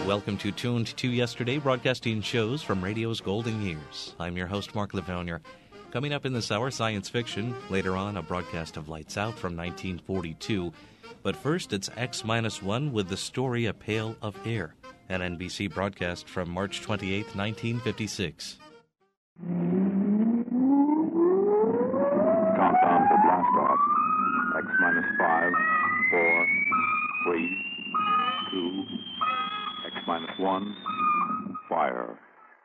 Welcome to Tuned to Yesterday, broadcasting shows from radio's golden years. I'm your host, Mark Lavounier. Coming up in this hour, science fiction. Later on, a broadcast of Lights Out from 1942. But first, it's X-1 with the story A Pail of Air, an NBC broadcast from March 28, 1956. Countdown for blast off. X-5, 4, 3, 2, X-1, fire.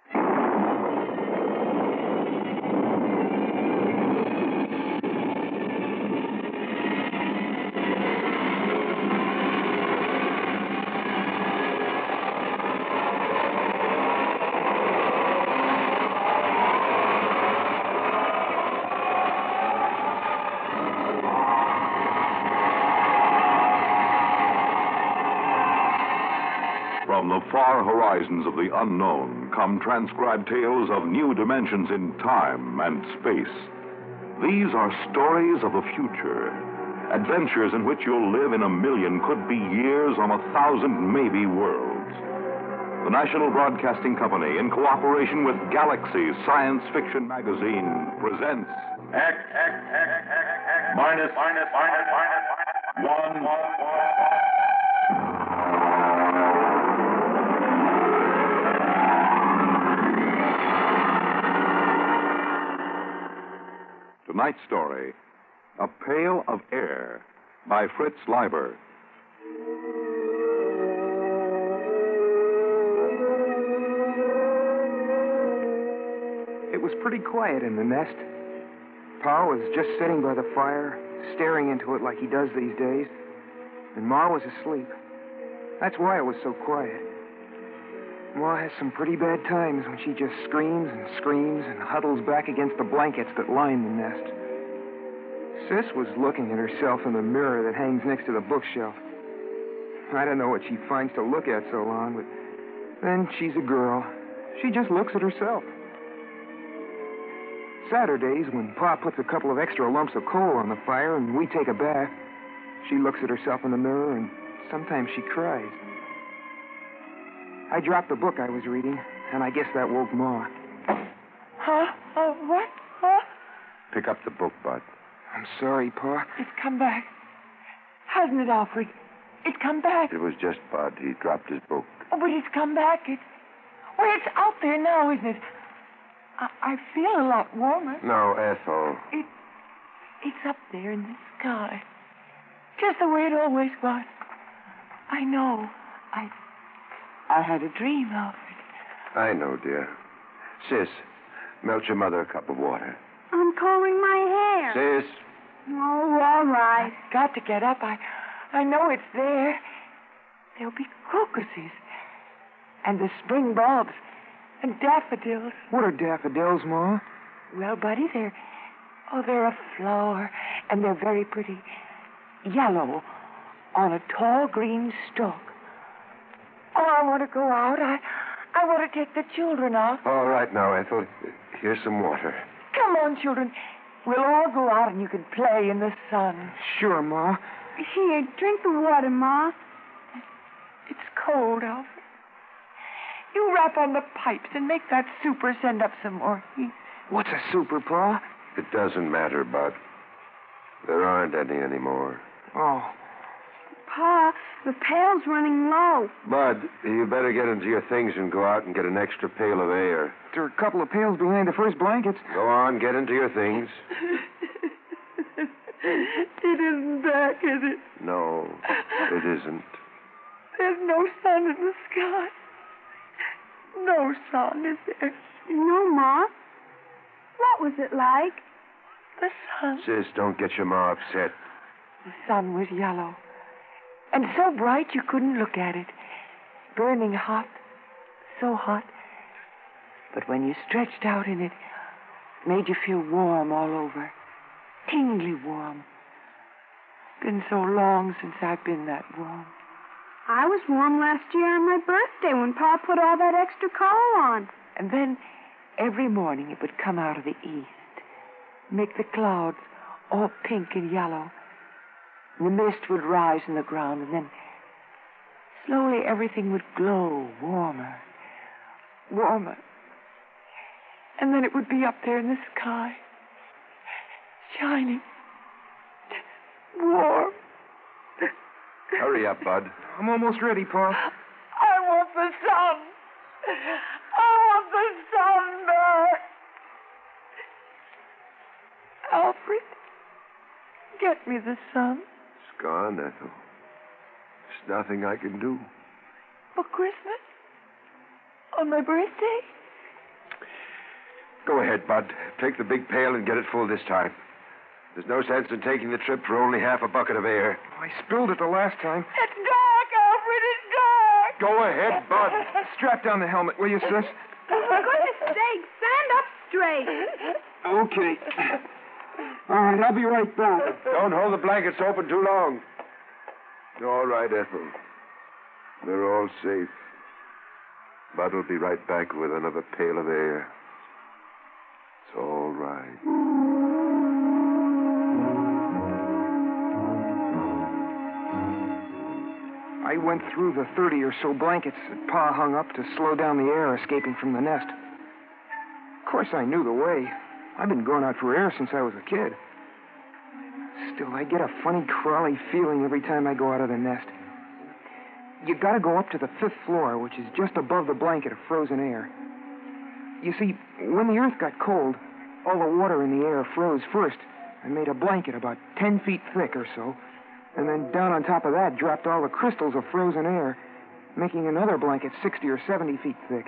From the far horizons of the unknown come transcribed tales of new dimensions in time and space. These are stories of the future, adventures in which you'll live in a million, could be years, on 1,000 maybe worlds. The National Broadcasting Company, in cooperation with Galaxy Science Fiction Magazine, presents X minus one. Tonight's story, A Pail of Air, by Fritz Leiber. It was pretty quiet in the nest. Pa was just sitting by the fire, staring into it like he does these days, and Ma was asleep. That's why it was so quiet. Ma has some pretty bad times when she just screams and screams and huddles back against the blankets that line the nest. Sis was looking at herself in the mirror that hangs next to the bookshelf. I don't know what she finds to look at so long, but then she's a girl. She just looks at herself. Saturdays, when Pa puts a couple of extra lumps of coal on the fire and we take a bath, she looks at herself in the mirror and sometimes she cries. I dropped the book I was reading, and I guess that woke Ma. Huh? What? Huh? Pick up the book, Bud. I'm sorry, Pa. It's come back. Hasn't it, Alfred? It's come back. It was just Bud. He dropped his book. Oh, but it's come back. It's out there now, isn't it? I feel a lot warmer. No, Ethel. It's up there in the sky. Just the way it always was. I know. I had a dream, Alfred. I know, dear. Sis, melt your mother a cup of water. I'm combing my hair. Sis. Oh, all right. I've got to get up. I know it's there. There'll be crocuses. And the spring bulbs. And daffodils. What are daffodils, Ma? Well, Buddy, they're a flower. And they're very pretty. Yellow on a tall green stalk. Oh, I want to go out. I want to take the children out. All right now, Ethel. Here's some water. Come on, children. We'll all go out and you can play in the sun. Sure, Ma. Here, drink the water, Ma. It's cold, Alfred. You rap on the pipes and make that super send up some more heat. What's a super, Pa? It doesn't matter, Bud. There aren't any anymore. Oh. Pa, the pail's running low. Bud, you better get into your things and go out and get an extra pail of air. There are a couple of pails behind the first blankets. Go on, get into your things. It isn't back, is it? No, it isn't. There's no sun in the sky. No sun, is there? No, Ma. What was it like? The sun. Sis, don't get your ma upset. The sun was yellow. And so bright you couldn't look at it. Burning hot. So hot. But when you stretched out in it, it made you feel warm all over. Tingly warm. Been so long since I've been that warm. I was warm last year on my birthday when Pa put all that extra coal on. And then every morning it would come out of the east, make the clouds all pink and yellow. And the mist would rise in the ground, and then slowly everything would glow warmer, warmer. And then it would be up there in the sky, shining, warm. Hurry up, Bud. I'm almost ready, Pa. I want the sun. I want the sun back. Alfred, get me the sun. It's gone, Ethel. There's nothing I can do. For Christmas? On my birthday? Go ahead, Bud. Take the big pail and get it full this time. There's no sense in taking the trip for only half a bucket of air. I spilled it the last time. It's dark, Alfred, it's dark. Go ahead, Bud. Strap down the helmet, will you, sis? For goodness sake, stand up straight. Okay. All right, I'll be right back. Don't hold the blankets open too long. All right, Ethel. They're all safe. Bud will be right back with another pail of air. It's all right. I went through the 30 or so blankets that Pa hung up to slow down the air escaping from the nest. Of course, I knew the way. I've been going out for air since I was a kid. Still, I get a funny, crawly feeling every time I go out of the nest. You gotta go up to the 5th floor, which is just above the blanket of frozen air. You see, when the earth got cold, all the water in the air froze first and made a blanket about 10 feet thick or so. And then down on top of that dropped all the crystals of frozen air, making another blanket 60 or 70 feet thick.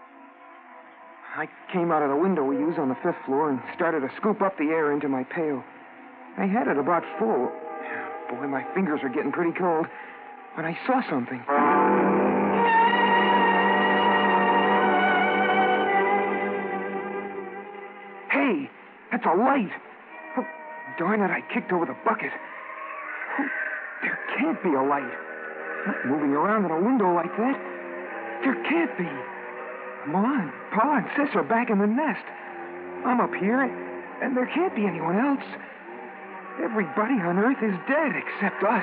I came out of the window we use on the 5th floor and started to scoop up the air into my pail. I had it about full. Boy, my fingers are getting pretty cold when I saw something. Hey, that's a light. Oh, darn it, I kicked over the bucket. There can't be a light. Not moving around in a window like that. There can't be. Ma and Pa and Sis are back in the nest. I'm up here, and there can't be anyone else. Everybody on Earth is dead except us.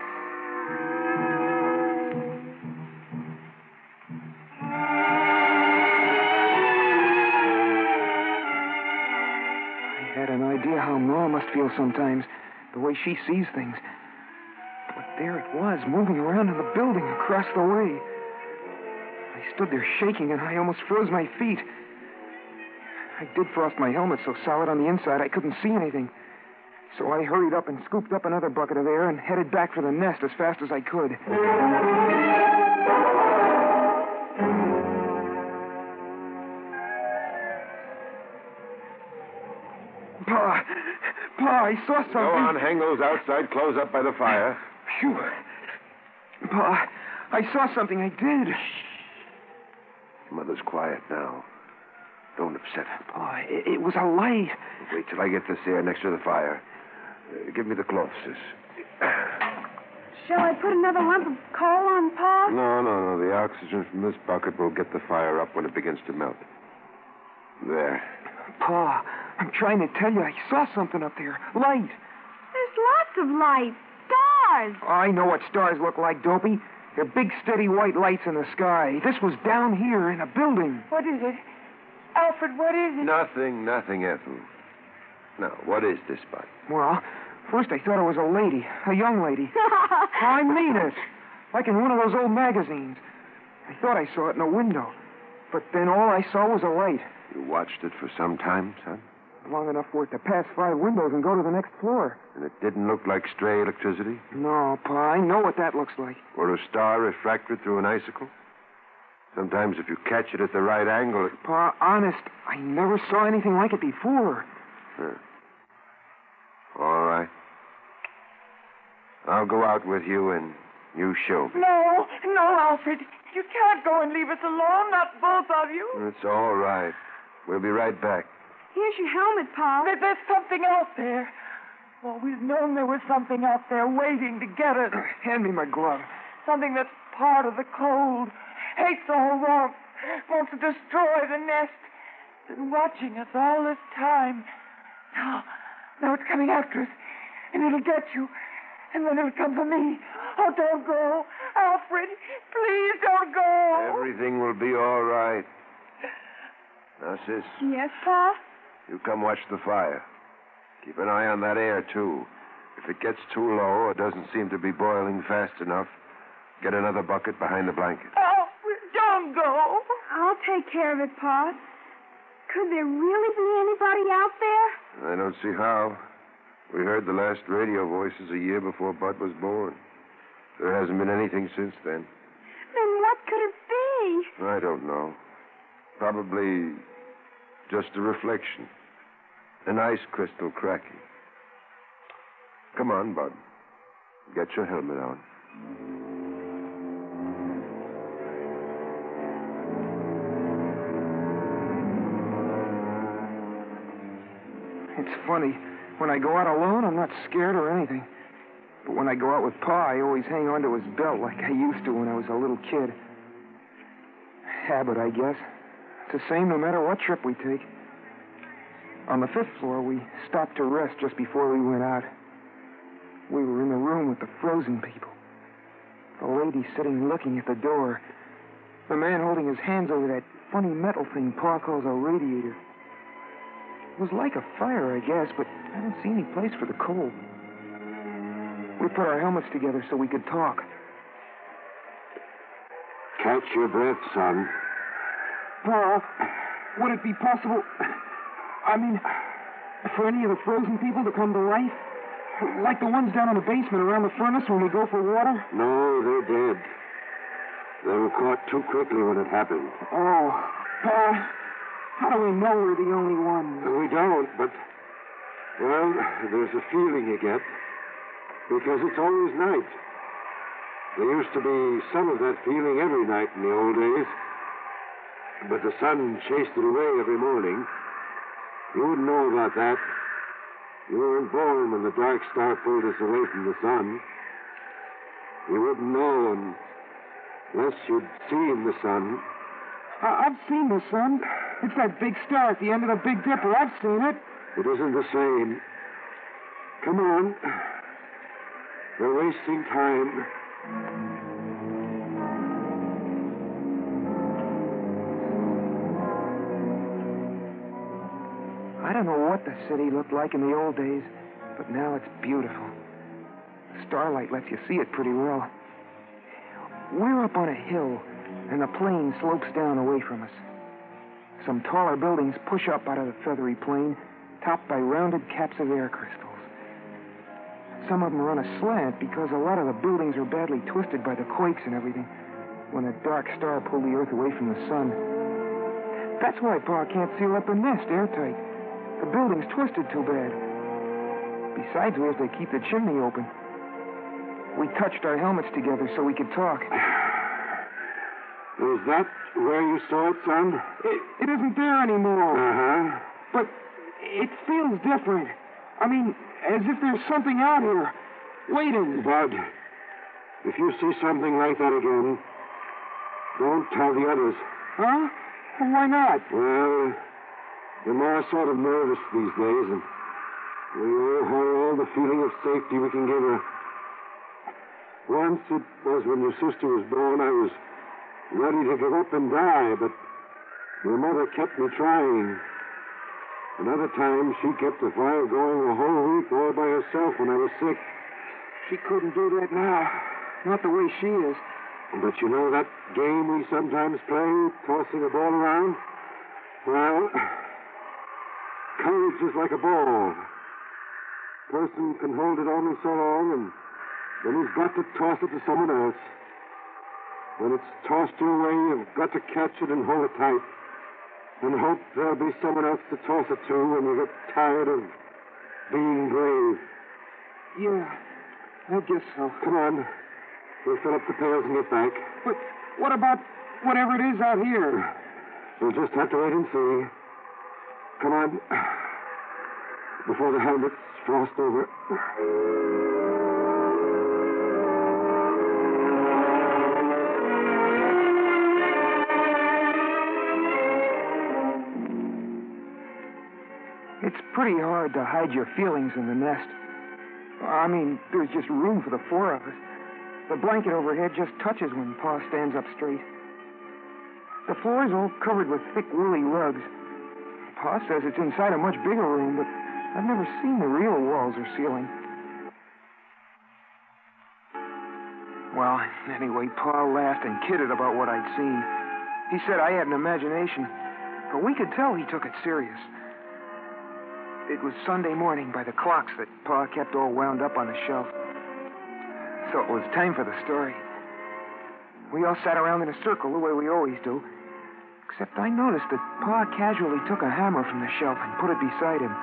I had an idea how Ma must feel sometimes, the way she sees things. But there it was, moving around in the building across the way. I stood there shaking, and I almost froze my feet. I did frost my helmet so solid on the inside I couldn't see anything. So I hurried up and scooped up another bucket of air and headed back for the nest as fast as I could. Pa, I saw something. Go on, hang those outside clothes up by the fire. Phew. Pa, I saw something. I did. Mother's quiet now. Don't upset her. Pa, it was a light. Wait till I get this air next to the fire. Give me the cloth, sis. Shall I put another lump of coal on Pa? No. The oxygen from this bucket will get the fire up when it begins to melt. There. Pa, I'm trying to tell you, I saw something up there. Light. There's lots of light. Stars. I know what stars look like, Dopey. They're big, steady white lights in the sky. This was down here in a building. What is it? Alfred, what is it? Nothing, Ethel. Now, what is this, Bud? Well, first I thought it was a lady, a young lady. I mean it. Like in one of those old magazines. I thought I saw it in a window. But then all I saw was a light. You watched it for some time, son? Long enough for it to pass 5 windows and go to the next floor. And it didn't look like stray electricity? No, Pa, I know what that looks like. Or a star refracted through an icicle? Sometimes if you catch it at the right angle... Pa, honest, I never saw anything like it before. Huh. All right. I'll go out with you and you show me. No, Alfred. You can't go and leave us alone, not both of you. It's all right. We'll be right back. Here's your helmet, Pa. There's something out there. Always known there was something out there waiting to get us. Hand me my glove. Something that's part of the cold. Hates all warmth. Wants to destroy the nest. Been watching us all this time. Now it's coming after us. And it'll get you. And then it'll come for me. Oh, don't go. Alfred, please don't go. Everything will be all right. Now, sis, Yes, Pa? you come watch the fire. Keep an eye on that air, too. If it gets too low or doesn't seem to be boiling fast enough, get another bucket behind the blanket. Alfred, don't go. I'll take care of it, Pa. Could there really be anybody out there? I don't see how. We heard the last radio voices a year before Bud was born. There hasn't been anything since then. Then what could it be? I don't know. Probably just a reflection. An ice crystal cracking. Come on, Bud. Get your helmet on. It's funny. When I go out alone, I'm not scared or anything. But when I go out with Pa, I always hang onto his belt like I used to when I was a little kid. Habit, I guess. It's the same no matter what trip we take. On the 5th floor, we stopped to rest just before we went out. We were in the room with the frozen people. The lady sitting looking at the door. The man holding his hands over that funny metal thing Pa calls a radiator. It was like a fire, I guess, but I don't see any place for the cold. We put our helmets together so we could talk. Catch your breath, son. Pa, would it be possible, for any of the frozen people to come to life? Like the ones down in the basement around the furnace when we go for water? No, they're dead. They were caught too quickly when it happened. Oh, Pa, how do we know we're the only ones? We don't, but, well, there's a feeling you get. Because it's always night. There used to be some of that feeling every night in the old days. But the sun chased it away every morning. You wouldn't know about that. You weren't born when the dark star pulled us away from the sun. You wouldn't know unless you'd seen the sun. I've seen the sun. It's that big star at the end of the Big Dipper. I've seen it. It isn't the same. Come on. We're wasting time. I don't know what the city looked like in the old days, but now it's beautiful. The starlight lets you see it pretty well. We're up on a hill, and the plain slopes down away from us. Some taller buildings push up out of the feathery plain, topped by rounded caps of air crystals. Some of them are on a slant because a lot of the buildings are badly twisted by the quakes and everything when a dark star pulled the earth away from the sun. That's why Pa can't seal up the nest airtight. The building's twisted too bad. Besides, we have to keep the chimney open. We touched our helmets together so we could talk. Is that where you saw it, son? It isn't there anymore. Uh-huh. But it feels different. As if there's something out here, waiting. Bud, if you see something like that again, don't tell the others. Huh? Why not? Well, the more sort of nervous these days, and we all have all the feeling of safety we can give her. Once it was when your sister was born, I was ready to give up and die, but your mother kept me trying. Another time, she kept the fire going a whole week all by herself when I was sick. She couldn't do that now. Not the way she is. But you know that game we sometimes play, tossing a ball around? Well, courage is like a ball. A person can hold it only so long, and then he's got to toss it to someone else. When it's tossed your way, you've got to catch it and hold it tight. And hope there'll be someone else to toss it to when you get tired of being brave. Yeah, I guess so. Come on. We'll fill up the pails and get back. But what about whatever it is out here? We'll just have to wait and see. Come on. Before the helmets frost over. It's pretty hard to hide your feelings in the nest. There's just room for the four of us. The blanket overhead just touches when Pa stands up straight. The floor's all covered with thick, woolly rugs. Pa says it's inside a much bigger room, but I've never seen the real walls or ceiling. Well, anyway, Pa laughed and kidded about what I'd seen. He said I had an imagination, but we could tell he took it serious. It was Sunday morning by the clocks that Pa kept all wound up on the shelf. So it was time for the story. We all sat around in a circle the way we always do, except I noticed that Pa casually took a hammer from the shelf and put it beside him.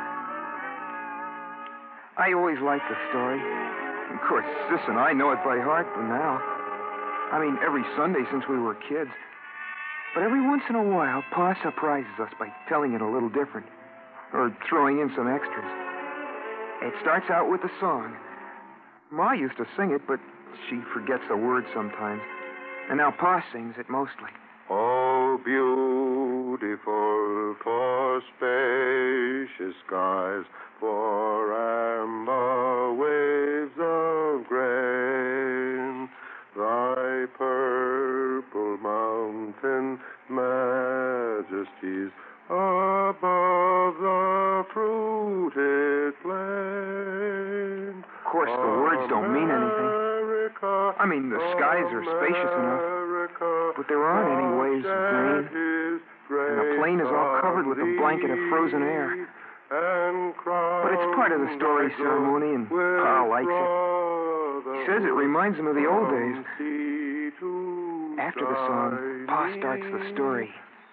I always liked the story. Of course, Sis and I know it by heart for now. I mean, every Sunday since we were kids. But every once in a while, Pa surprises us by telling it a little different, or throwing in some extras. It starts out with a song. Ma used to sing it, but she forgets the words sometimes. And now Pa sings it mostly. Oh, beautiful for spacious skies, for amber waves of grain, thy purple mountain majesties above the fruited plain. Of course, the words don't mean anything. I mean, the skies are spacious enough, but there aren't any waves of grain, and the plain is all covered with a blanket of frozen air. But it's part of the story ceremony, and Pa likes it. He says it reminds him of the old days. After the song, Pa starts the story.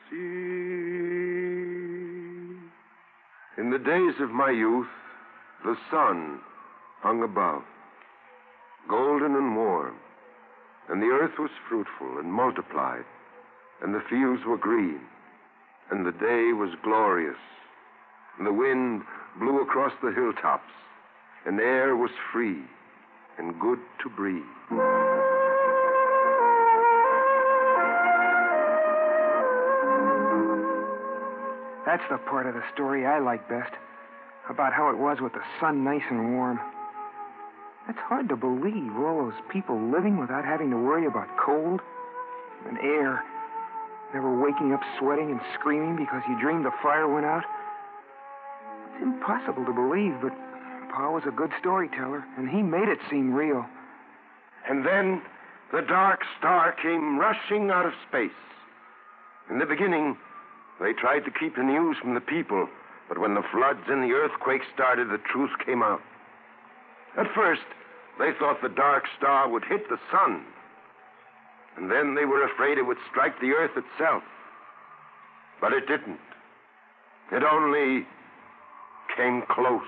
In the days of my youth, the sun hung above, golden and warm, and the earth was fruitful and multiplied, and the fields were green, and the day was glorious, and the wind blew across the hilltops, and the air was free and good to breathe. That's the part of the story I like best, about how it was with the sun nice and warm. It's hard to believe, all those people living without having to worry about cold and air, never waking up sweating and screaming because you dreamed the fire went out. It's impossible to believe, but Pa was a good storyteller, and he made it seem real. And then the dark star came rushing out of space. In the beginning, they tried to keep the news from the people, but when the floods and the earthquake started, the truth came out. At first, they thought the dark star would hit the sun, and then they were afraid it would strike the earth itself. But it didn't. It only came close.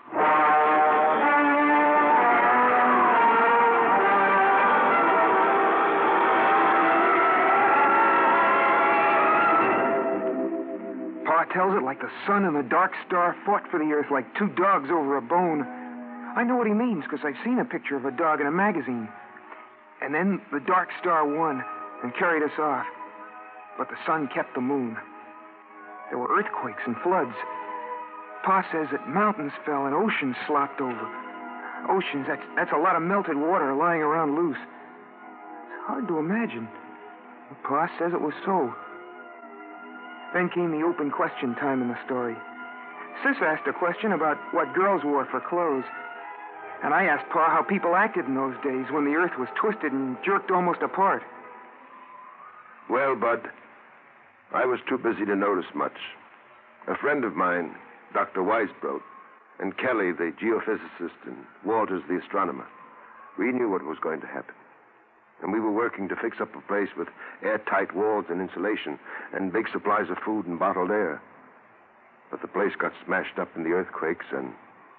Pa tells it like the sun and the dark star fought for the earth like two dogs over a bone. I know what he means because I've seen a picture of a dog in a magazine. And then the dark star won and carried us off. But the sun kept the moon. There were earthquakes and floods. Pa says that mountains fell and oceans slopped over. Oceans, that's a lot of melted water lying around loose. It's hard to imagine. But Pa says it was so. Then came the open question time in the story. Sis asked a question about what girls wore for clothes. And I asked Pa how people acted in those days when the earth was twisted and jerked almost apart. Well, Bud, I was too busy to notice much. A friend of mine, Dr. Weisbrot, and Kelly, the geophysicist, and Walters, the astronomer, we knew what was going to happen. And we were working to fix up a place with airtight walls and insulation and big supplies of food and bottled air. But the place got smashed up in the earthquakes, and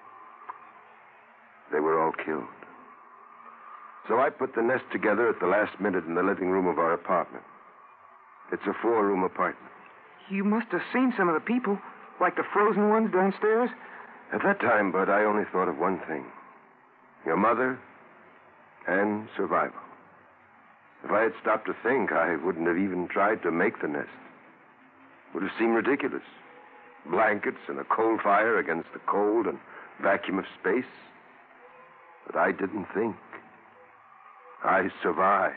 they were all killed. So I put the nest together at the last minute in the living room of our apartment. It's a 4-room apartment. You must have seen some of the people, like the frozen ones downstairs. At that time, Bud, I only thought of one thing. Your mother and survival. If I had stopped to think, I wouldn't have even tried to make the nest. It would have seemed ridiculous. Blankets and a coal fire against the cold and vacuum of space. But I didn't think. I survived.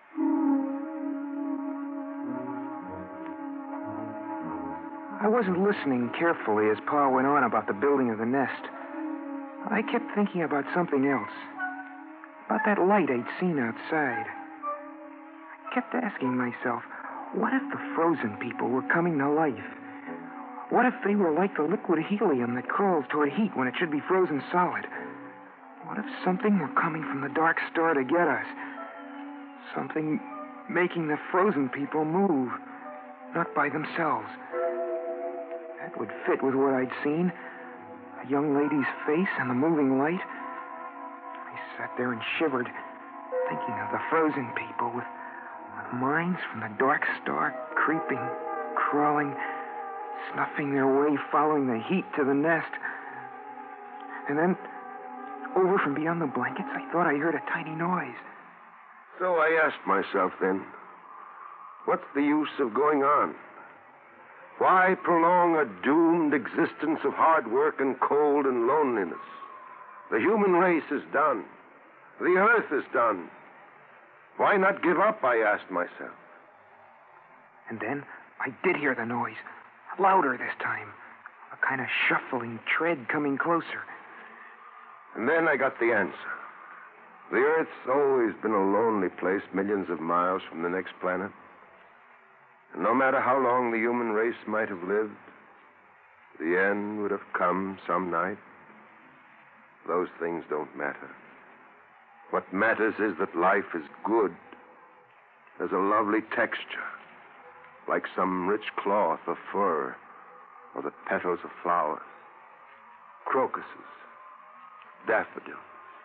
I wasn't listening carefully as Pa went on about the building of the nest. I kept thinking about something else. About that light I'd seen outside. I kept asking myself, what if the frozen people were coming to life? What if they were like the liquid helium that crawls toward heat when it should be frozen solid? What if something were coming from the dark star to get us? Something making the frozen people move, not by themselves. That would fit with what I'd seen. A young lady's face and the moving light. I sat there and shivered, thinking of the frozen people with minds from the dark star creeping, crawling, snuffing their way, following the heat to the nest. And then, over from beyond the blankets, I thought I heard a tiny noise. So I asked myself then, what's the use of going on? Why prolong a doomed existence of hard work and cold and loneliness? The human race is done. The earth is done. Why not give up, I asked myself. And then I did hear the noise. Louder this time. A kind of shuffling tread coming closer. And then I got the answer. The Earth's always been a lonely place millions of miles from the next planet. And no matter how long the human race might have lived, the end would have come some night. Those things don't matter. What matters is that life is good. There's a lovely texture, like some rich cloth of fur or the petals of flowers, crocuses, daffodils,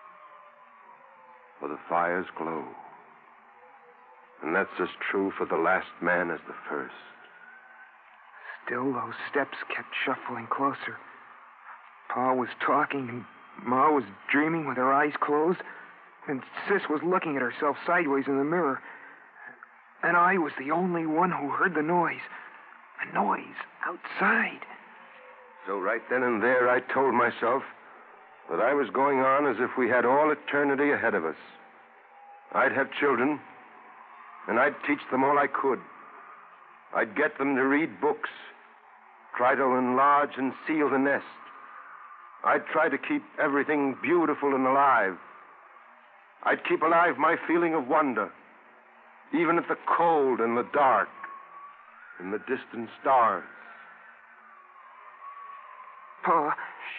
or the fire's glow. And that's as true for the last man as the first. Still, those steps kept shuffling closer. Pa was talking, and Ma was dreaming with her eyes closed, and Sis was looking at herself sideways in the mirror. And I was the only one who heard the noise. A noise outside. So right then and there, I told myself that I was going on as if we had all eternity ahead of us. I'd have children, and I'd teach them all I could. I'd get them to read books, try to enlarge and seal the nest. I'd try to keep everything beautiful and alive. I'd keep alive my feeling of wonder, even at the cold and the dark, and the distant stars. Pa,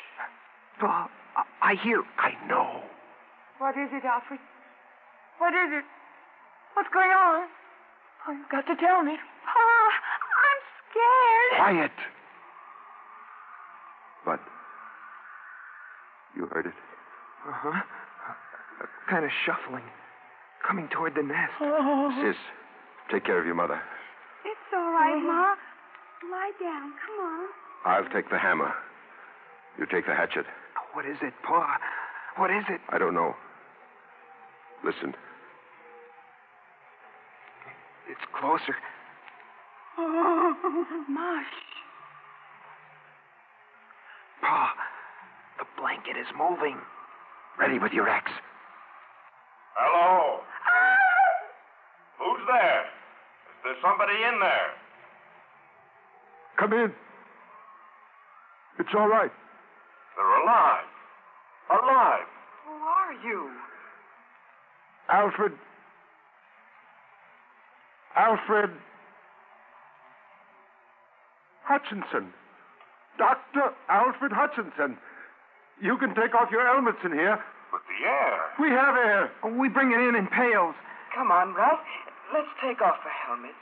I hear. I know. What is it, Alfred? What is it? What's going on? Oh, you've got to tell me. Pa, I'm scared. Quiet. What? You heard it? Uh-huh. Kind of shuffling, coming toward the nest. Sis, take care of your mother. It's all right, Ma. Lie down. Come on. I'll take the hammer. You take the hatchet. What is it, Pa? What is it? I don't know. Listen. It's closer. Ma, Pa, the blanket is moving. Ready with your axe. Hello? Who's there? Is there somebody in there? Come in. It's all right. They're alive. Alive. Who are you? Alfred Hutchinson. Dr. Alfred Hutchinson. You can take off your helmets in here. But the air. We have air. Oh, we bring it in pails. Come on, Ralph. Let's take off the helmets.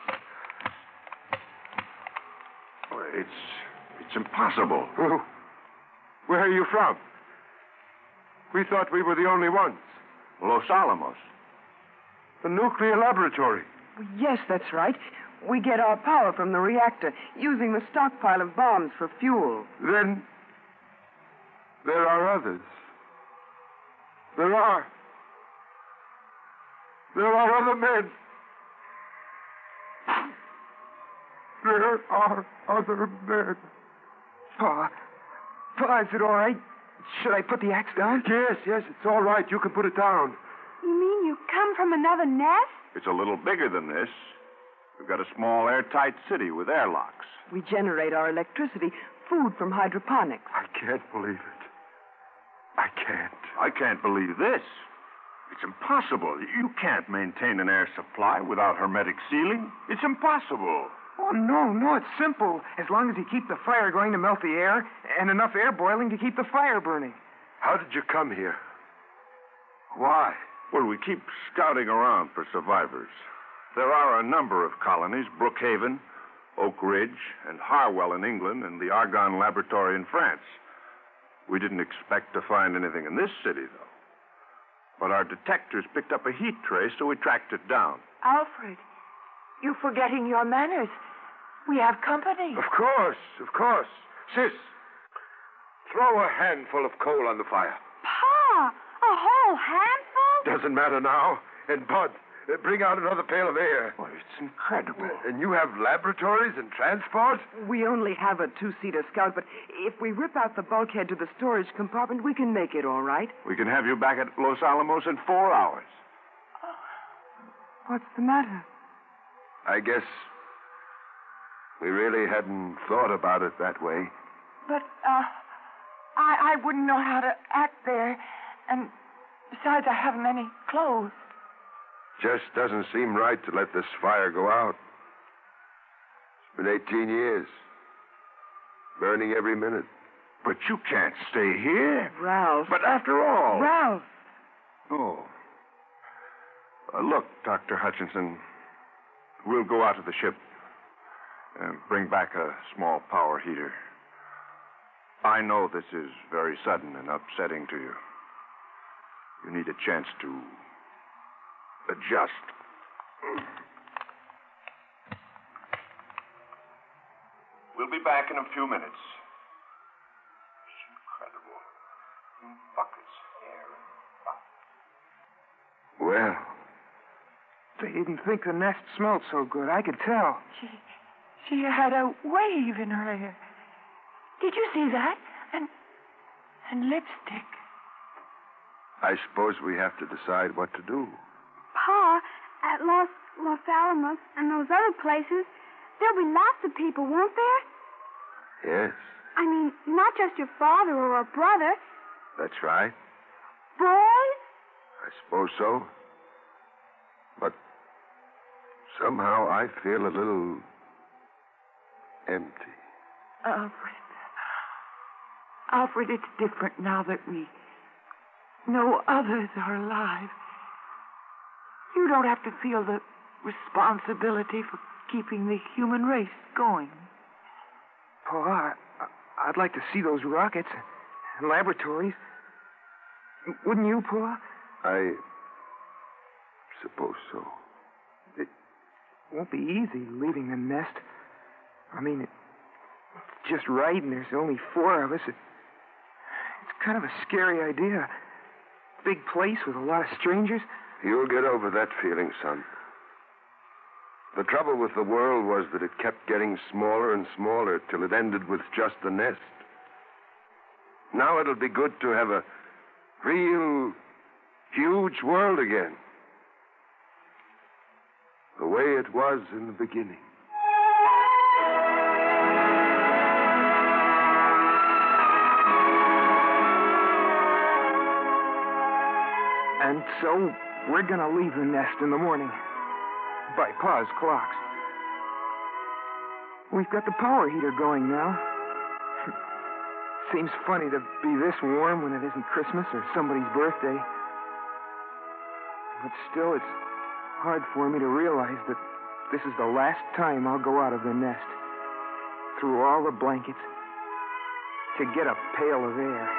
It's impossible. Oh. Where are you from? We thought we were the only ones. Los Alamos. The nuclear laboratory. Yes, that's right. We get our power from the reactor, using the stockpile of bombs for fuel. Then there are others. There are other men. There are other men. Pa, is it all right? Should I put the axe down? Yes, it's all right. You can put it down. You mean you come from another nest? It's a little bigger than this. We've got a small airtight city with airlocks. We generate our electricity, food from hydroponics. I can't believe it. I can't. I can't believe this. It's impossible. You can't maintain an air supply without hermetic sealing. It's impossible. Oh, no, it's simple. As long as you keep the fire going to melt the air and enough air boiling to keep the fire burning. How did you come here? Why? Well, we keep scouting around for survivors. There are a number of colonies, Brookhaven, Oak Ridge, and Harwell in England, and the Argonne Laboratory in France. We didn't expect to find anything in this city, though. But our detectors picked up a heat trace, so we tracked it down. Alfred, you're forgetting your manners. We have company. Of course. Sis, throw a handful of coal on the fire. Pa, a whole handful? Doesn't matter now. And Bud, bring out another pail of air. Well, it's incredible. And you have laboratories and transport? We only have a 2-seater Scout, but if we rip out the bulkhead to the storage compartment, we can make it all right. We can have you back at Los Alamos in 4 hours. What's the matter? I guess we really hadn't thought about it that way. But, I wouldn't know how to act there. And besides, I haven't any clothes. Just doesn't seem right to let this fire go out. It's been 18 years. Burning every minute. But you can't stay here. Ralph. But after all... Ralph. Oh. Look, Dr. Hutchinson, we'll go out to the ship and bring back a small power heater. I know this is very sudden and upsetting to you. You need a chance to adjust. We'll be back in a few minutes. It's incredible. Buckets, air, and Well, They didn't think the nest smelled so good. I could tell. She had a wave in her hair. Did you see that? And lipstick. I suppose we have to decide what to do. Pa, at Los Alamos and those other places, there'll be lots of people, won't there? Yes, I mean, not just your father or a brother. that's right. Boys? I suppose so. But somehow I feel a little empty. Alfred, it's different now that we know others are alive. You don't have to feel the responsibility for keeping the human race going. Pa, I'd like to see those rockets and laboratories. Wouldn't you, Pa? I suppose so. It won't be easy leaving the nest. I mean, it's just right, and there's only 4 of us. It's kind of a scary idea. Big place with a lot of strangers. You'll get over that feeling, son. The trouble with the world was that it kept getting smaller and smaller till it ended with just the nest. Now it'll be good to have a real huge world again. The way it was in the beginning. And so we're going to leave the nest in the morning. By Pa's clocks. We've got the power heater going now. Seems funny to be this warm when it isn't Christmas or somebody's birthday. But still, it's hard for me to realize that this is the last time I'll go out of the nest, through all the blankets, to get a pail of air.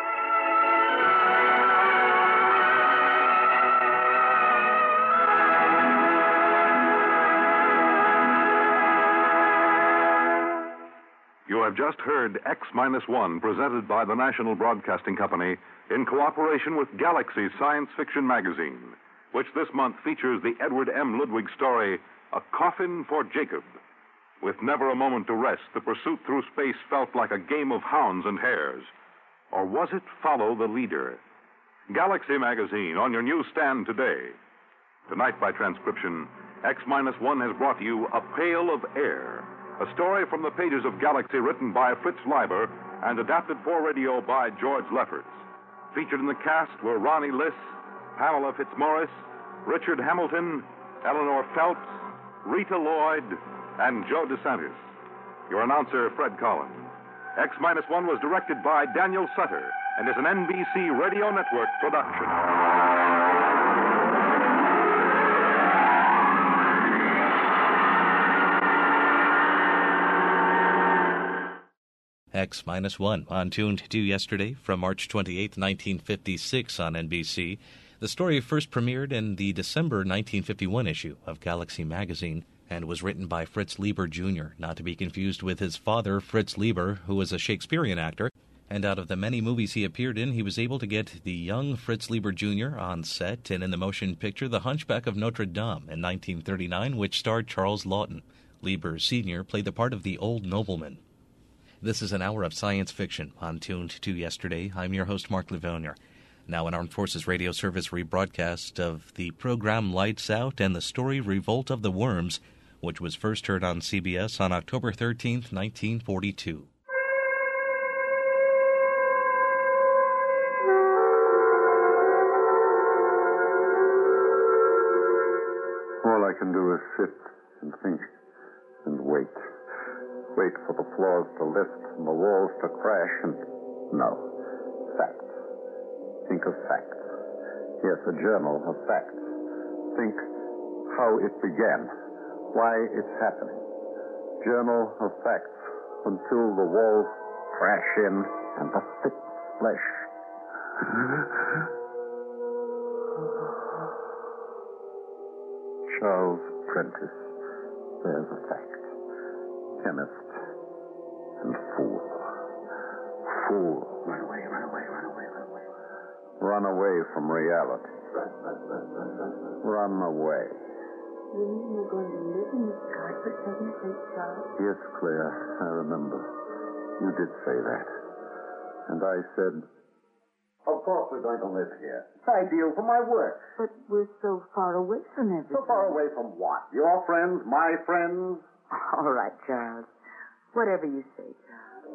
You have just heard X-1, presented by the National Broadcasting Company in cooperation with Galaxy Science Fiction Magazine, which this month features the Edward M. Ludwig story, A Coffin for Jacob. With never a moment to rest, the pursuit through space felt like a game of hounds and hares. Or was it Follow the Leader? Galaxy magazine on your newsstand today. Tonight, by transcription, X-1 has brought you A Pail of Air, a story from the pages of Galaxy written by Fritz Leiber and adapted for radio by George Lefferts. Featured in the cast were Ronnie Liss, Pamela Fitzmaurice, Richard Hamilton, Eleanor Phelps, Rita Lloyd, and Joe DeSantis. Your announcer, Fred Collins. X-1 was directed by Daniel Sutter and is an NBC Radio Network production. X-1 on Tuned to Yesterday from March 28, 1956 on NBC. The story first premiered in the December 1951 issue of Galaxy magazine and was written by Fritz Leiber Jr., not to be confused with his father, Fritz Leiber, who was a Shakespearean actor. And out of the many movies he appeared in, he was able to get the young Fritz Leiber Jr. on set and in the motion picture The Hunchback of Notre Dame in 1939, which starred Charles Laughton. Leiber Sr. played the part of the old nobleman. This is an hour of science fiction on Tuned to Yesterday. I'm your host, Mark Livonia. Now an Armed Forces Radio Service rebroadcast of the program Lights Out and the story Revolt of the Worms, which was first heard on CBS on October 13th, 1942. All I can do is sit and think and wait. Wait for the floors to lift and the walls to crash and... No. Facts. Think of facts. Yes, a journal of facts. Think how it began. Why it's happening. Journal of facts until the walls crash in and the thick flesh. Charles Prentice. There's a fact. Chemist and fool. Fool. Run away, run away, run away, run away. Run away from reality. Run away. You mean you're going to live in this card for 7 St. Charles? Yes, Claire, I remember. You did say that. And I said, of course we're going to live here. It's ideal for my work. But we're so far away from everything. So far away from what? Your friends, my friends? All right, Charles. Whatever you say, Charles.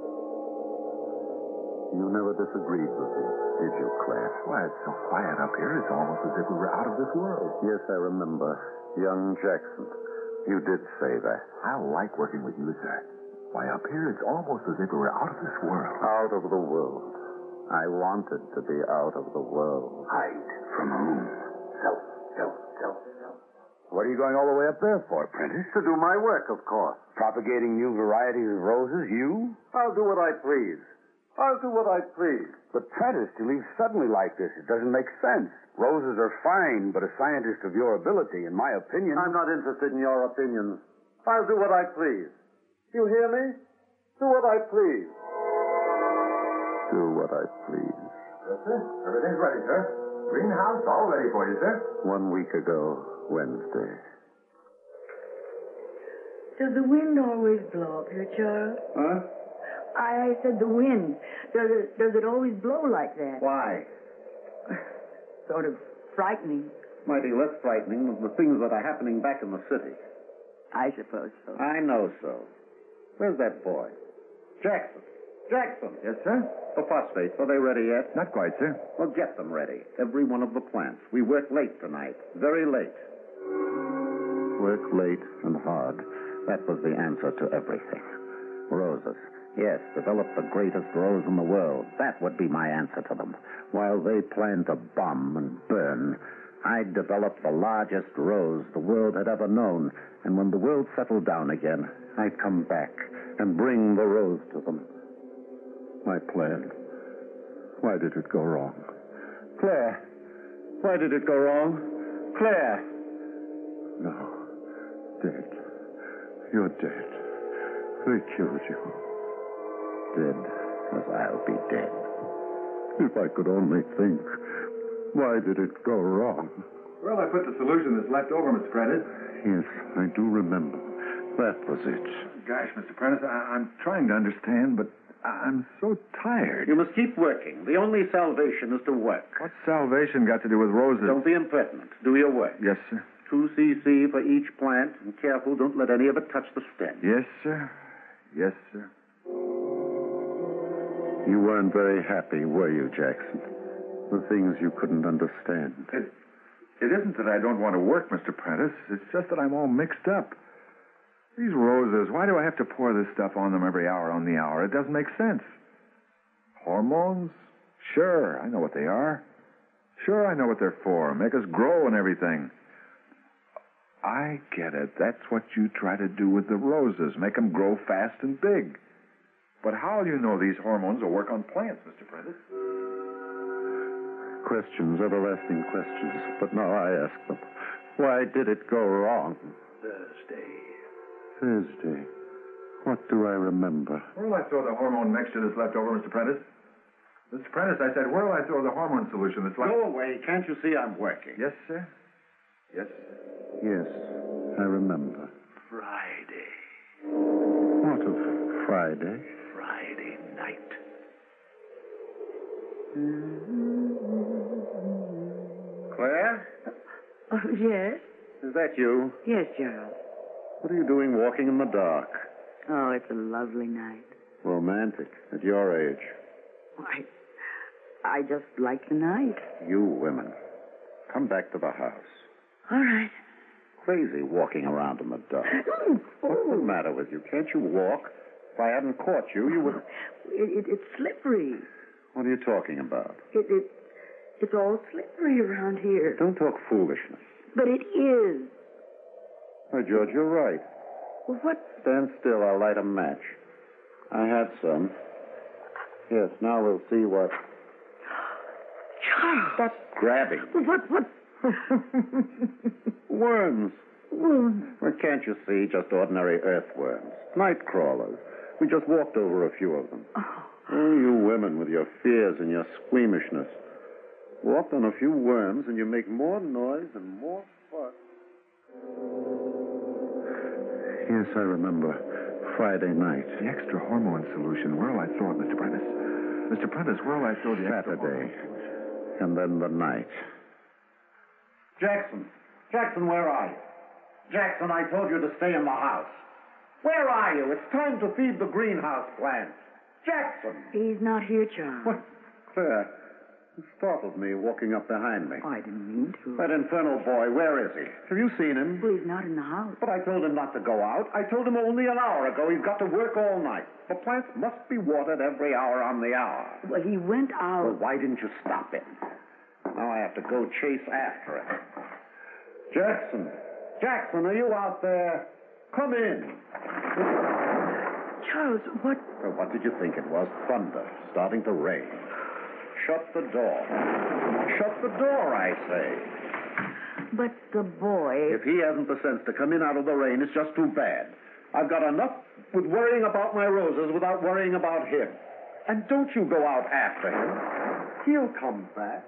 You never disagreed with me, did you, Claire? Why, it's so quiet up here, it's almost as if we were out of this world. Yes, I remember. Young Jackson. You did say that. I like working with you, sir. Why, up here, it's almost as if we were out of this world. Out of the world. I wanted to be out of the world. Hide from whom? Self. What are you going all the way up there for, Prentice? To do my work, of course. Propagating new varieties of roses, you? I'll do what I please. I'll do what I please. But, Prentice, to leave suddenly like this, it doesn't make sense. Roses are fine, but a scientist of your ability, in my opinion... I'm not interested in your opinions. I'll do what I please. You hear me? Do what I please. Do what I please. Yes, sir. Everything's ready, sir. Greenhouse all ready for you, sir. 1 week ago, Wednesday. Does the wind always blow up here, Charles? Huh? I said the wind. Does it always blow like that? Why? Sort of frightening. Mighty less frightening than the things that are happening back in the city. I suppose so. I know so. Where's that boy? Jackson. Jackson. Yes, sir? The phosphates, are they ready yet? Not quite, sir. Well, get them ready. Every one of the plants. We work late tonight. Very late. Work late and hard. That was the answer to everything. Roses. Yes, develop the greatest rose in the world. That would be my answer to them. While they plan to bomb and burn, I'd develop the largest rose the world had ever known. And when the world settled down again, I'd come back and bring the rose to them. My plan. Why did it go wrong? Claire, why did it go wrong? Claire! No. Dead. You're dead. They killed you. Dead as I'll be dead. If I could only think. Why did it go wrong? Well, I put the solution that's left over, Mr. Prentice. Yes, I do remember. That was it. Gosh, Mr. Prentice, I'm trying to understand, but I'm so tired. You must keep working. The only salvation is to work. What's salvation got to do with roses? Don't be impertinent. Do your work. Yes, sir. 2 cc for each plant, and careful, don't let any of it touch the stem. Yes, sir. Yes, sir. You weren't very happy, were you, Jackson? The things you couldn't understand. It isn't that I don't want to work, Mr. Prentice. It's just that I'm all mixed up. These roses, why do I have to pour this stuff on them every hour on the hour? It doesn't make sense. Hormones? Sure, I know what they are. Sure, I know what they're for. Make us grow and everything. I get it. That's what you try to do with the roses. Make them grow fast and big. But how do you know these hormones will work on plants, Mr. Prentice? Questions, everlasting questions. But now I ask them. Why did it go wrong? Thursday. What do I remember? Where'll I throw the hormone mixture that's left over, Mr. Prentice? Mr. Prentice, I said, where'll I throw the hormone solution that's left? Go away. Can't you see I'm working? Yes, sir. Yes, sir. Yes, I remember. Friday. What of Friday? Friday night. Claire? Oh, yes? Is that you? Yes, Charles. What are you doing walking in the dark? Oh, it's a lovely night. Romantic at your age. Why, I just like the night. You women. Come back to the house. All right. Crazy walking around in the dark. What's the matter with you? Can't you walk? If I hadn't caught you, you would... It's slippery. What are you talking about? It's all slippery around here. Don't talk foolishness. But it is. Why, George, you're right. Well, what? Stand still. I'll light a match. I had some. Yes, now we'll see what... Charles. Stop grabbing. What? Worms. Worms. Well, can't you see? Just ordinary earthworms. Night crawlers. We just walked over a few of them. Oh, you women with your fears and your squeamishness. Walked on a few worms and you make more noise and more fuss. Yes, I remember. Friday night. The extra hormone solution. Where'll I throw it, Mr. Prentice? Mr. Prentice, where'll I throw the extra hormone solution? And then the night. Jackson, where are you? Jackson, I told you to stay in the house. Where are you? It's time to feed the greenhouse plants. Jackson! He's not here, Charles. What? Claire, you startled me walking up behind me. Oh, I didn't mean to. That infernal boy, where is he? Have you seen him? Well, he's not in the house. But I told him not to go out. I told him only an hour ago he's got to work all night. The plants must be watered every hour on the hour. Well, he went out. Well, why didn't you stop him? Now I have to go chase after him. Jackson, are you out there? Come in. Charles, what? Well, what did you think it was? Thunder. Starting to rain. Shut the door. Shut the door, I say. But the boy... If he hasn't the sense to come in out of the rain, it's just too bad. I've got enough with worrying about my roses without worrying about him. And don't you go out after him. He'll come back.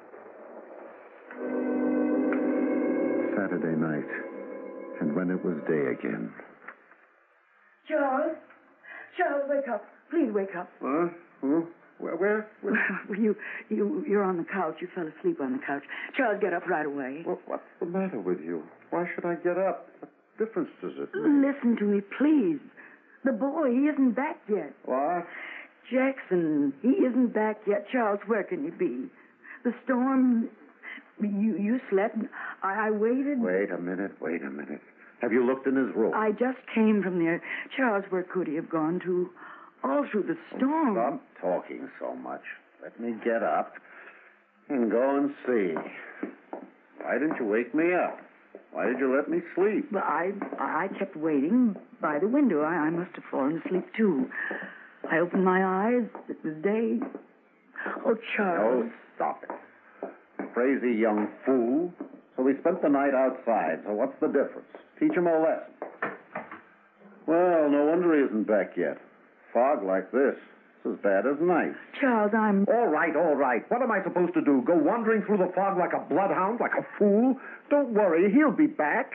Saturday night. And when it was day again. Charles, wake up. Please wake up. Huh? Where? Well, you're on the couch. You fell asleep on the couch. Charles, get up right away. Well, what's the matter with you? Why should I get up? What difference does it make? Listen to me, please. The boy, he isn't back yet. What? Jackson, he isn't back yet. Charles, where can you be? The storm... You slept. I waited. Wait a minute. Have you looked in his room? I just came from there. Charles, where could he have gone to? All through the storm. Stop talking so much. Let me get up and go and see. Why didn't you wake me up? Why did you let me sleep? Well, I kept waiting by the window. I must have fallen asleep, too. I opened my eyes. It was day. Oh, Charles. Oh, stop it. Crazy young fool. So we spent the night outside. So what's the difference? Teach him a lesson. Well, no wonder he isn't back yet. Fog like this. It's as bad as night. Charles, I'm... All right. What am I supposed to do? Go wandering through the fog like a bloodhound, like a fool? Don't worry. He'll be back.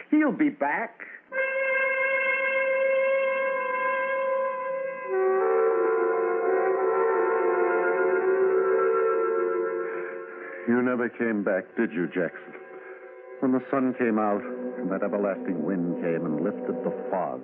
You never came back, did you, Jackson? When the sun came out and that everlasting wind came and lifted the fog.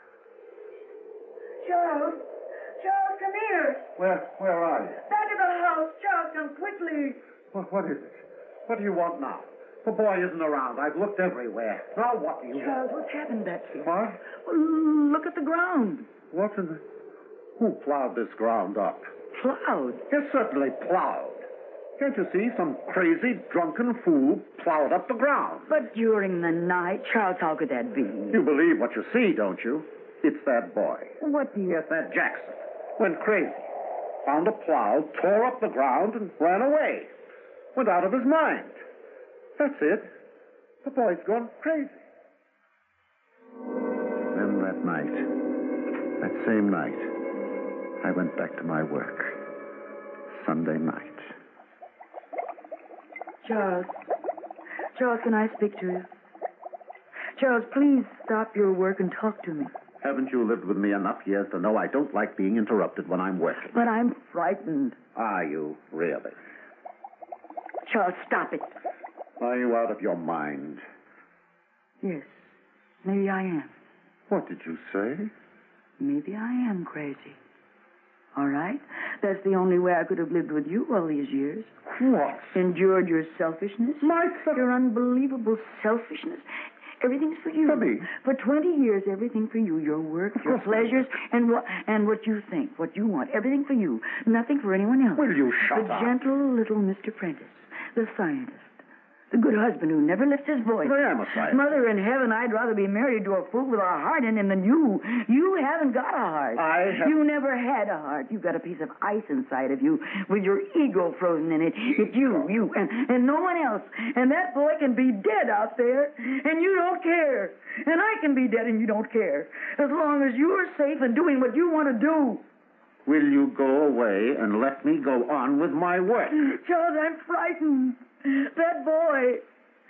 Charles! Charles, come here! Where are you? Back of the house! Charles, come quickly! What is it? What do you want now? The boy isn't around. I've looked everywhere. Now what do you Charles, want? what's happened back here? What? Well, look at the ground. What in the... Who plowed this ground up? Plowed? Yes, certainly plowed. Can't you see? Some crazy, drunken fool plowed up the ground. But during the night, Charles, how could that be? You believe what you see, don't you? It's that boy. What do you... Yes, that Jackson. Went crazy. Found a plow, tore up the ground, and ran away. Went out of his mind. That's it. The boy's gone crazy. Then that night, that same night, I went back to my work. Sunday night. Charles. Charles, can I speak to you? Charles, please stop your work and talk to me. Haven't you lived with me enough years to know I don't like being interrupted when I'm working? But I'm frightened. Are you, really? Charles, stop it. Are you out of your mind? Yes, maybe I am. What did you say? Maybe I am crazy. All right? That's the only way I could have lived with you all these years. What? Endured your selfishness. Your unbelievable selfishness. Everything's for you. For me? For 20 years, everything for you. Your work, your pleasures, and what you think, what you want. Everything for you. Nothing for anyone else. Will you shut the up? The gentle little Mr. Prentice. The scientist. The good husband who never lifts his voice. But I am a scientist. Mother in heaven, I'd rather be married to a fool with a heart in him than you. You haven't got a heart. I have... You never had a heart. You've got a piece of ice inside of you with your ego frozen in it. It's you, and no one else. And that boy can be dead out there, and you don't care. And I can be dead, and you don't care. As long as you're safe and doing what you want to do. Will you go away and let me go on with my work? Charles, I'm frightened. That boy.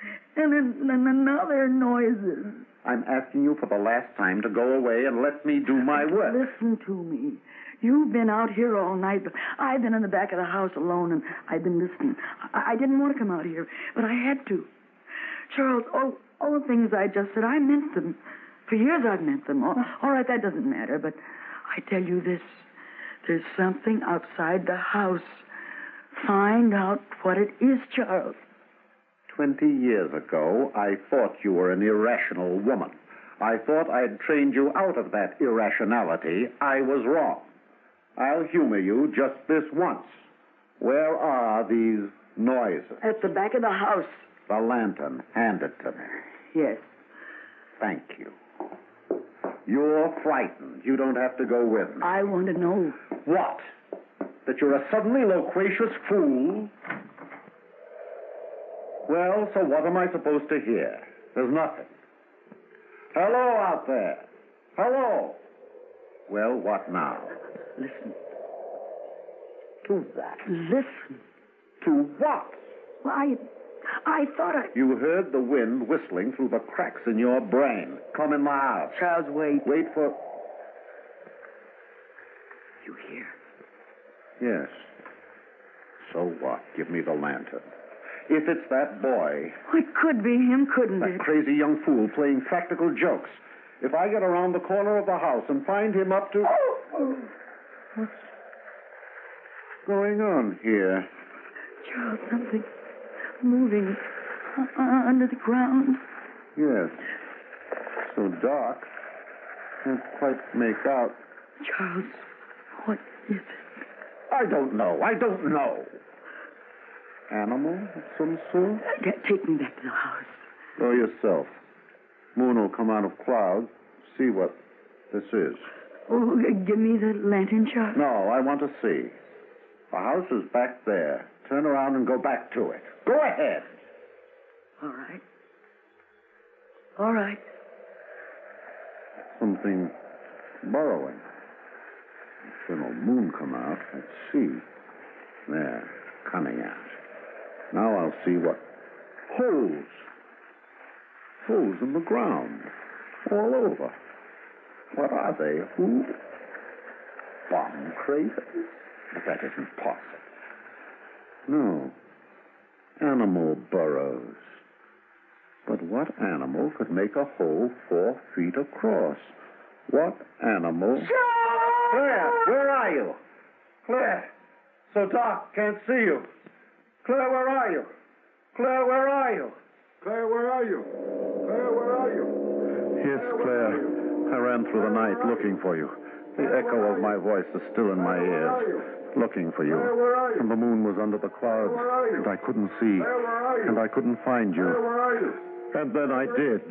And now there are noises. I'm asking you for the last time to go away and let me do my work. Listen to me. You've been out here all night, but I've been in the back of the house alone, and I've been listening. I didn't want to come out here, but I had to. Charles, all the things I just said, I meant them. For years I've meant them. All right, that doesn't matter, but I tell you this. There's something outside the house. Find out what it is, Charles. 20 years ago, I thought you were an irrational woman. I thought I'd trained you out of that irrationality. I was wrong. I'll humor you just this once. Where are these noises? At the back of the house. The lantern. Hand it to me. Yes. Thank you. You're frightened. You don't have to go with me. I want to know. What? That you're a suddenly loquacious fool? Well, so what am I supposed to hear? There's nothing. Hello out there. Hello. Well, what now? Listen. To what? Listen. To what? Well, I thought I... You heard the wind whistling through the cracks in your brain. Come in my house. Charles, wait. Wait for... You hear? Yes. So what? Give me the lantern. If it's that boy... It could be him, couldn't it? That crazy young fool playing practical jokes. If I get around the corner of the house and find him up to... What's going on here? Charles, something moving under the ground. Yes. So dark. Can't quite make out. Charles, what is it? I don't know. Animal of some sort? Take me back to the house. Go yourself. Moon will come out of clouds. See what this is. Oh, give me the lantern, Charles. No, I want to see. The house is back there. Turn around and go back to it. Go ahead. All right. All right. Something burrowing. Then a moon come out. Let's see. There, coming out. Now I'll see what... Holes. Holes in the ground. All over. What are they? Who? Bomb craters? But that isn't possible. No. animal burrows. But what animal could make a hole 4 feet across? What animal... Claire, where are you? Claire, so dark, can't see you. Claire, where are you? Claire, where are you? Claire, where are you? Claire, where are you? Yes, Claire. I ran through the night looking for you. The echo of my voice is still in my ears. Looking for you. And the moon was under the clouds. And I couldn't see. And I couldn't find you. And then I did.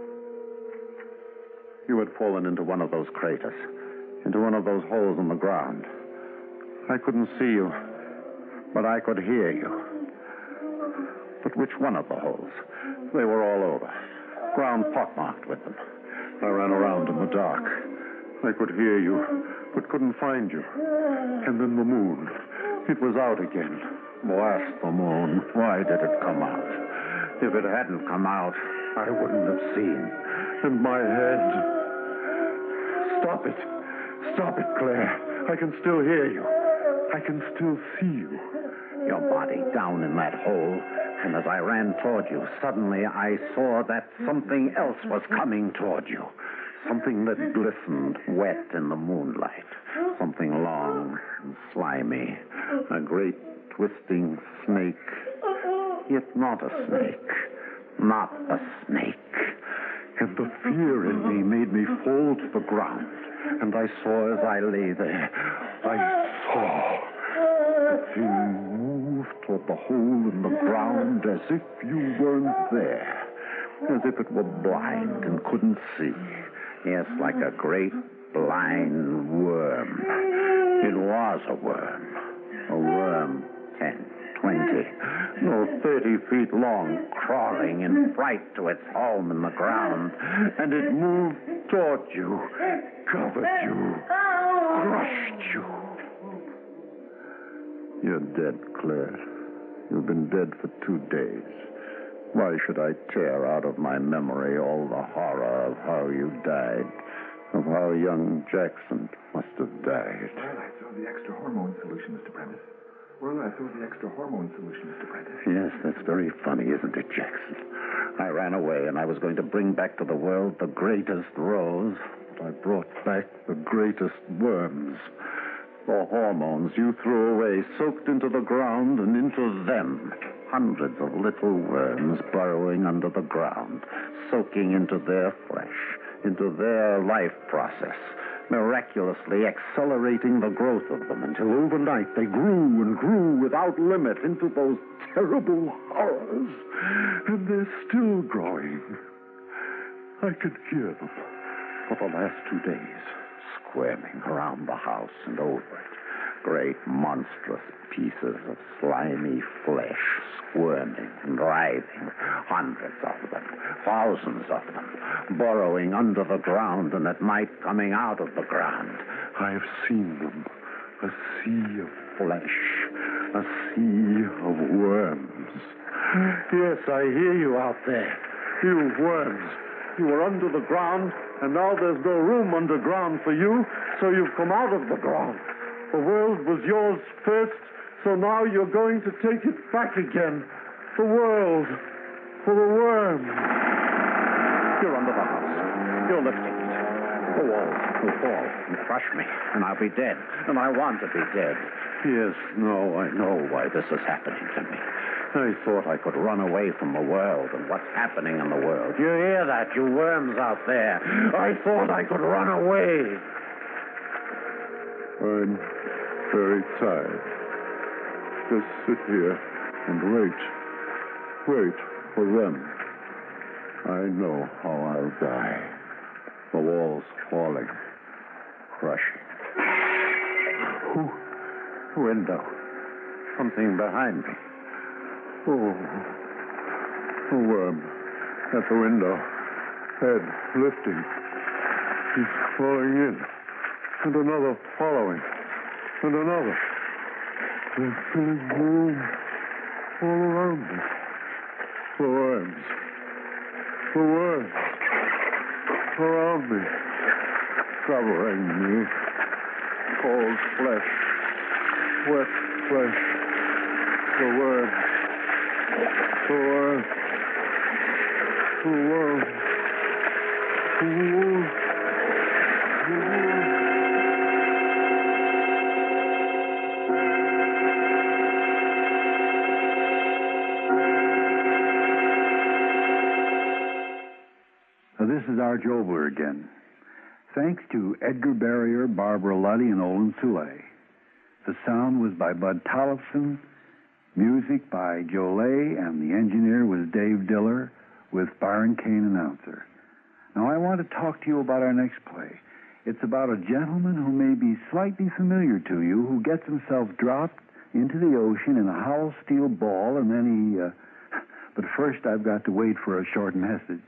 You had fallen into one of those craters. Into one of those holes in the ground. I couldn't see you. But I could hear you. But which one of the holes? They were all over. Ground pockmarked with them. I ran around in the dark. I could hear you, but couldn't find you. And then the moon. It was out again. Blast the moon. Why did it come out? If it hadn't come out, I wouldn't have seen. And my head... Stop it. Stop it, Claire. I can still hear you. I can still see you. Your body down in that hole. And as I ran toward you, suddenly I saw that something else was coming toward you. Something that glistened wet in the moonlight. Something long and slimy. A great twisting snake. Yet not a snake. Not a snake. And the fear in me made me fall to the ground. And I saw as I lay there, I saw the thing move toward the hole in the ground as if you weren't there. As if it were blind and couldn't see. Yes, like a great blind worm. It was a worm. A worm 10, 20, no, 30 feet long, crawling in fright to its home in the ground. And it moved toward you, covered you, crushed you. You're dead, Claire. You've been dead for 2 days. Why should I tear out of my memory all the horror of how you died, of how young Jackson must have died? Well, I threw the extra hormone solution, Mr. Prentice. Yes, that's very funny, isn't it, Jackson? I ran away, and I was going to bring back to the world the greatest rose, but I brought back the greatest worms. The hormones you threw away soaked into the ground and into them. Hundreds of little worms burrowing under the ground, soaking into their flesh, into their life process, miraculously accelerating the growth of them until overnight they grew and grew without limit into those terrible horrors. And they're still growing. I could hear them for the last 2 days, squirming around the house and over it. Great monstrous pieces of slimy flesh squirming and writhing. Hundreds of them, thousands of them, burrowing under the ground and at night coming out of the ground. I have seen them. A sea of flesh, a sea of worms. Yes, I hear you out there. You worms. You were under the ground, and now there's no room underground for you, so you've come out of the ground. The world was yours first, so now you're going to take it back again. The world for the worms. You're under the house. You're lifting it. The walls will fall and crush me, and I'll be dead, and I want to be dead. Yes, no, I know why this is happening to me. I thought I could run away from the world and what's happening in the world. You hear that, you worms out there? I thought I could run away. I'm very tired. Just sit here and wait. Wait for them. I know how I'll die. The walls falling, crushing. Window. Something behind me. Oh, a worm at the window. Head lifting. He's falling in. And another following. And another. They're filling the room all around me. The worms. The worms. Around me. Covering me. Cold flesh. Wet flesh. The worms. This is Arch Obler again. Thanks to Edgar Barrier, Barbara Luddy, and Olin Soule. The sound was by Bud Tollefson, music by Joe Lay, and the engineer was Dave Diller, with Byron Kane announcer. Now, I want to talk to you about our next play. It's about a gentleman who may be slightly familiar to you, who gets himself dropped into the ocean in a hollow steel ball, and then he... But first, I've got to wait for a short message.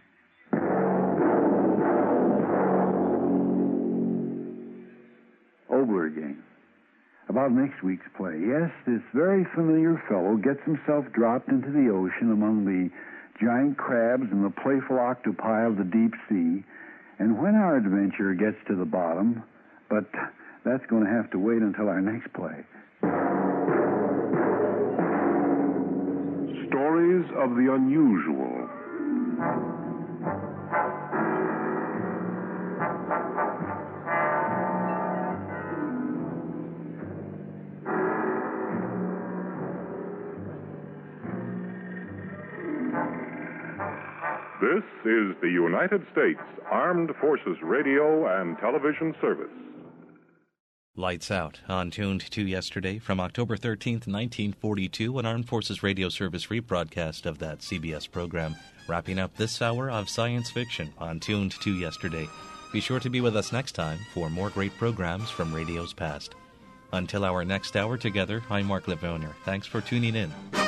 Obler again. About next week's play. Yes, this very familiar fellow gets himself dropped into the ocean among the giant crabs and the playful octopi of the deep sea. And when our adventure gets to the bottom, but that's going to have to wait until our next play. Stories of the unusual. This is the United States Armed Forces Radio and Television Service. Lights Out, on Tuned to Yesterday from October 13th, 1942, an Armed Forces Radio Service rebroadcast of that CBS program, wrapping up this hour of science fiction on Tuned to Yesterday. Be sure to be with us next time for more great programs from radio's past. Until our next hour together, I'm Mark Livonia. Thanks for tuning in.